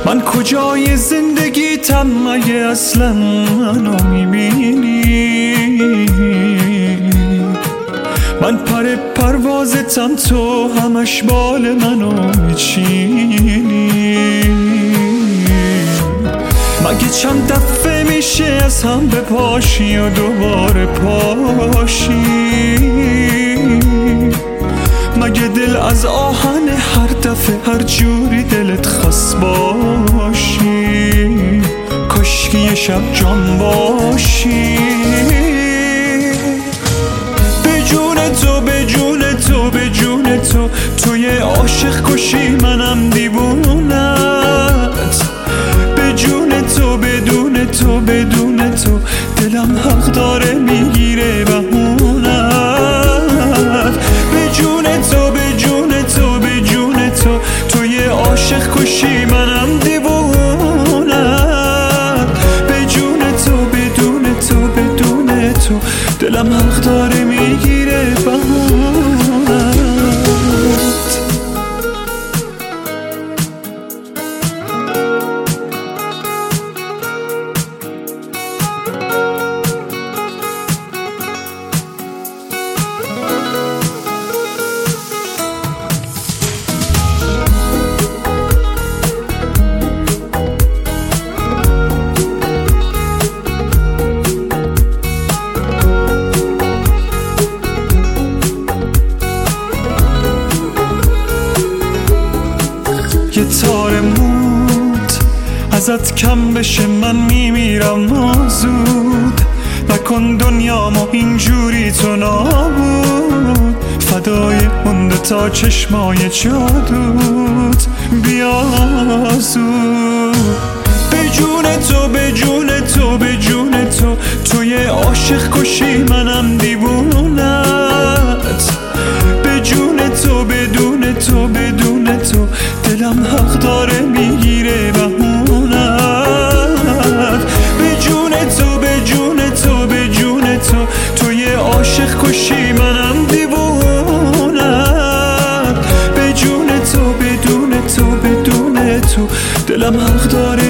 من کجای زندگیتم مگه اصلا منو میبینی؟ من پر پروازتم تو همش بال منو میچینی. مگه چند دفعه میشه از هم بپاشی و دوباره پاشی؟ مگه دل از آهن هر دفعه هر جوری دلت خواست باشی؟ کاشکی یه شب جان باشی. به جون تو به جون تو به جون تو، تو یه عاشق کشی منم دیوونت. به جون تو بدون تو بدون تو، دلم حق داره میگیره بهونت. به جون تو به جون تو به جون تو، تو یه عاشق کشی منم دیوونت. به جون تو بدون تو بدون تو، دلم حق داره میگیره بهونت. یه تار موت ازت کم بشه من میمیرم زود. نکن دنیامو اینجوری تو نابود. فدای اون دوتا چشمای جادوت بیا زود. به جون تو به جون تو به جون تو، تو یه عاشق کشی منم دیوونت. به جون تو بدون تو بدون تو، دلم حق داره میگیره بهونت. به جون تو به جون تو به جون تو، تو یه عاشق کشی منم دیوونت. به جون تو بدون تو بدون تو، دلم حق داره